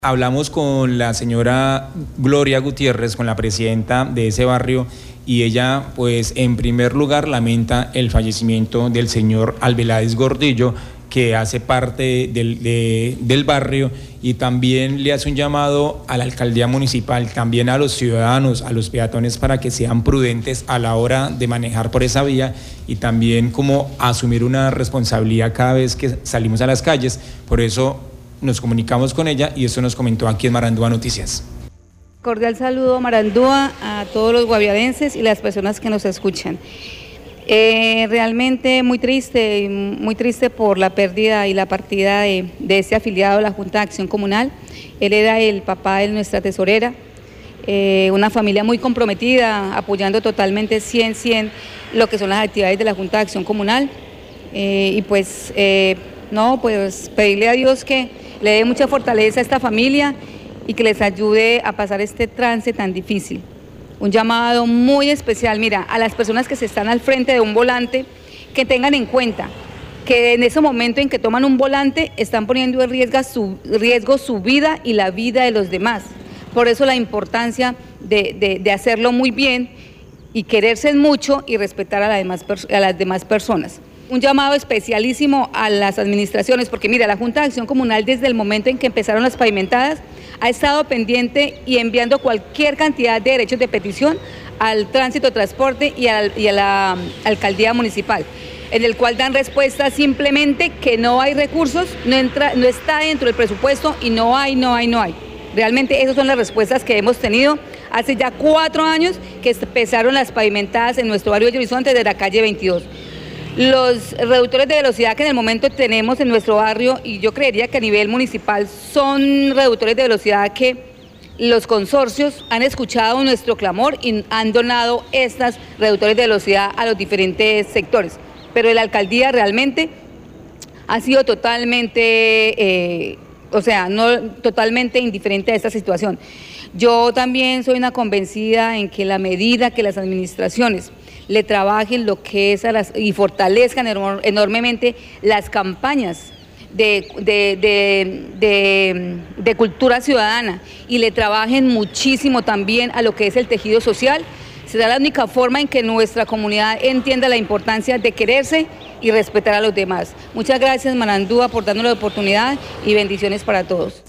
Hablamos con la señora Gloria Gutiérrez, con la presidenta de ese barrio, y ella, pues, en primer lugar, lamenta el fallecimiento del señor Albeláez Gordillo, que hace parte del barrio, y también le hace un llamado a la alcaldía municipal, también a los ciudadanos, a los peatones, para que sean prudentes a la hora de manejar por esa vía y también como asumir una responsabilidad cada vez que salimos a las calles. Por eso nos comunicamos con ella y esto nos comentó aquí en Marandúa Noticias. Cordial saludo, Marandúa, a todos los guaviarenses y las personas que nos escuchan. Realmente muy triste por la pérdida y la partida de este afiliado de la Junta de Acción Comunal. Él era el papá de nuestra tesorera, una familia muy comprometida, apoyando totalmente 100% lo que son las actividades de la Junta de Acción Comunal. Pues pedirle a Dios que le dé mucha fortaleza a esta familia y que les ayude a pasar este trance tan difícil. Un llamado muy especial, mira, a las personas que se están al frente de un volante, que tengan en cuenta que en ese momento en que toman un volante están poniendo en riesgo su vida y la vida de los demás. Por eso la importancia de hacerlo muy bien y quererse mucho y respetar a las demás personas. Un llamado especialísimo a las administraciones, porque mira, la Junta de Acción Comunal desde el momento en que empezaron las pavimentadas ha estado pendiente y enviando cualquier cantidad de derechos de petición al Tránsito, Transporte y a la Alcaldía Municipal, en el cual dan respuesta simplemente que no hay recursos, no está dentro del presupuesto y no hay. Realmente esas son las respuestas que hemos tenido hace ya 4 años que empezaron las pavimentadas en nuestro barrio de Horizonte de la calle 22. Los reductores de velocidad que en el momento tenemos en nuestro barrio, y yo creería que a nivel municipal son reductores de velocidad que los consorcios han escuchado nuestro clamor y han donado estas reductores de velocidad a los diferentes sectores. Pero la alcaldía realmente ha sido totalmente, totalmente indiferente a esta situación. Yo también soy una convencida en que la medida que las administraciones le trabajen lo que es y fortalezcan enormemente las campañas de cultura ciudadana y le trabajen muchísimo también a lo que es el tejido social, será la única forma en que nuestra comunidad entienda la importancia de quererse y respetar a los demás. Muchas gracias, Marandúa, por darnos la oportunidad y bendiciones para todos.